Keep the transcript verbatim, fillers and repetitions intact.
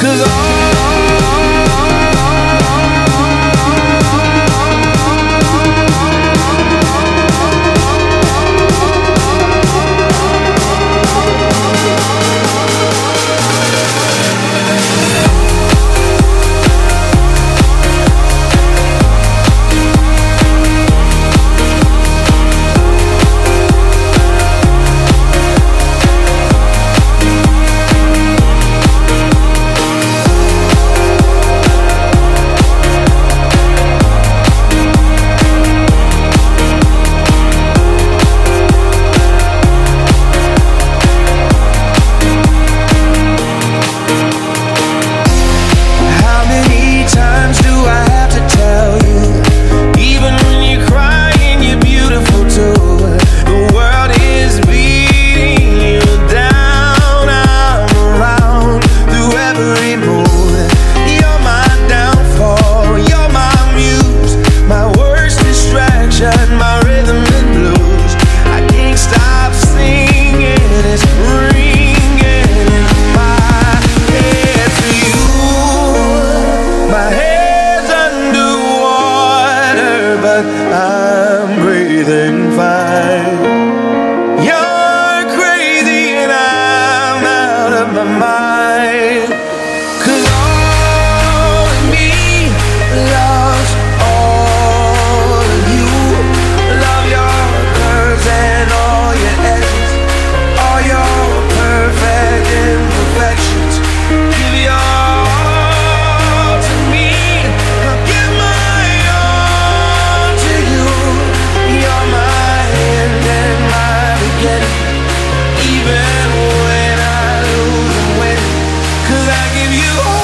'Cause I'm breathing fine. You're crazy and I'm out of my mind. 'Cause all of me loves all of you. Love your curves and all your edges, all your perfect imperfections. Give your all to me, I'll give my all to you. You're my end and my beginning, even when I lose and win. 'Cause I give you all